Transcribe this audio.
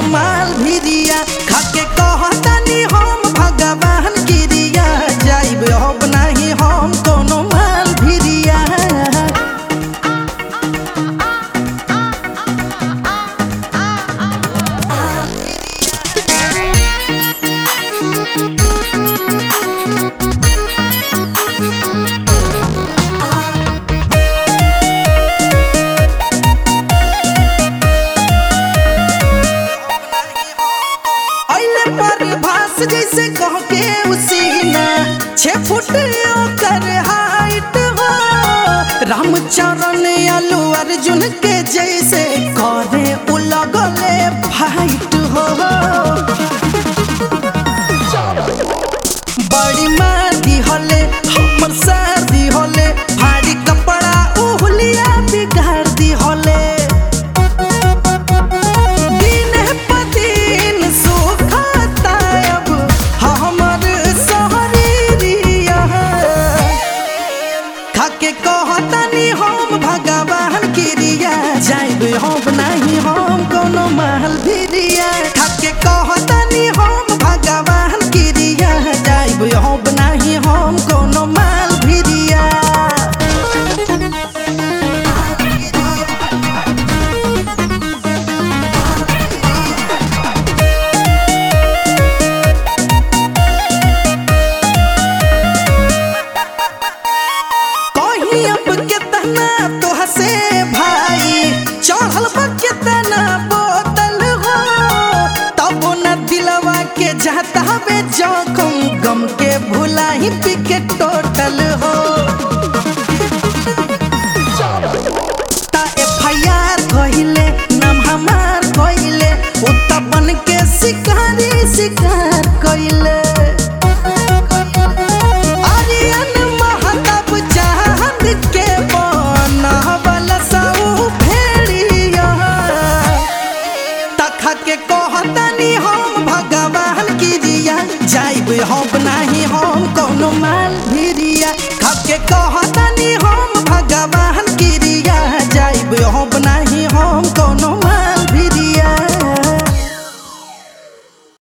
माल भिरिया खाके कहतानी हम भगवान गिरिया जाइब अब नहीं हम कोनो माल भिरिया। जैसे कह के उसीना 6 फुट ओकर हाइट हो रामचरण आलू अर्जुन के जैसे करे उलगले फाइट हो। बड़ी मारी होले हमर शादी होले भारी कपड़ा उहलिया बिगाड़ दी होले। खाके कहतानी हम भगवान गिरिया जाइब हम नहीं हम कोनो महल भिरिया। खाके कहतानी हम भगवान गिरिया जाइब हम नहीं हम कोनो महल भिरिया। से भाई चढ़ल कितना बोतल हो तब न दिलवा के जाता बे जखम गम के भुला ही पी के टोटल हो। ता FIR कहिले नाम हमार कहिले उता बन के शिकारी शिकार कहिले। खाके कहतानी हम भगवान गिरिया जाइब हम